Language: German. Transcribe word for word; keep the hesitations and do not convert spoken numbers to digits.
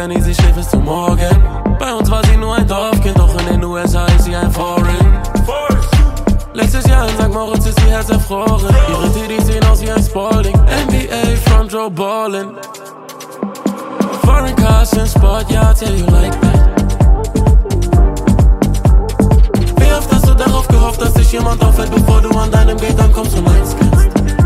Jenny, sie schläft bis zum Morgen. Bei uns war sie nur ein Dorfkind, doch in den U S A ist sie ein Foreign. Letztes Jahr in Sankt Moritz ist ihr Herz erfroren. Ihre Titties sehen aus wie ein Spalding. N B A Front Row ballin'. Foreign cars in Sport, ja, tell you like that. Wie oft hast du darauf gehofft, dass dich jemand auffällt, bevor du an deinem Gate ankommst und eins kennst?